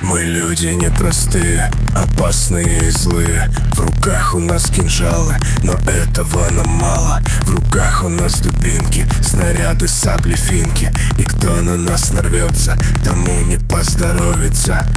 Мы люди непростые, опасные и злые. В руках у нас кинжалы, но этого нам мало. В руках у нас дубинки, снаряды, сабли, финки. И кто на нас нарвется, тому не поздоровится.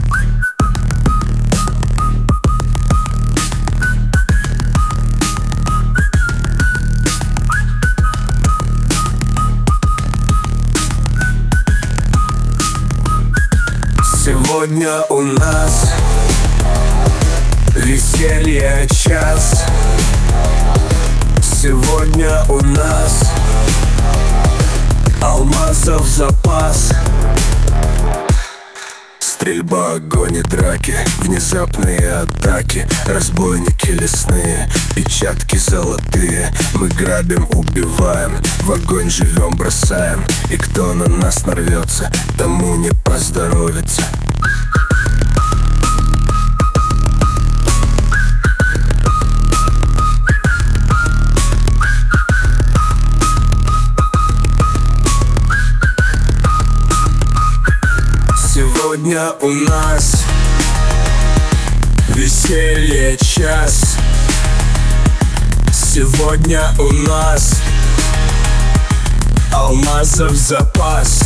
Сегодня у нас веселье час. Сегодня у нас алмазов запас. Стрельба, огонь и драки, внезапные атаки, разбойники лесные, печатки золотые. Мы грабим, убиваем, в огонь живем, бросаем. И кто на нас нарвется, тому не поздоровится. Сегодня у нас веселье час. Сегодня у нас алмазов запас.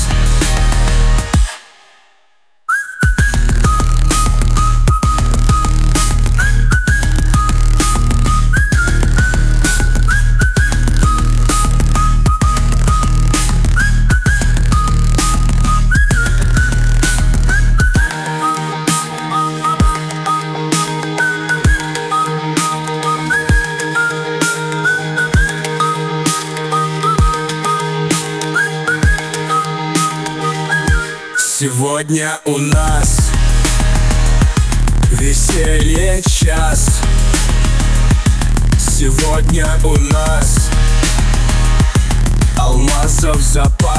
Сегодня у нас веселье час. Сегодня у нас алмазов запас.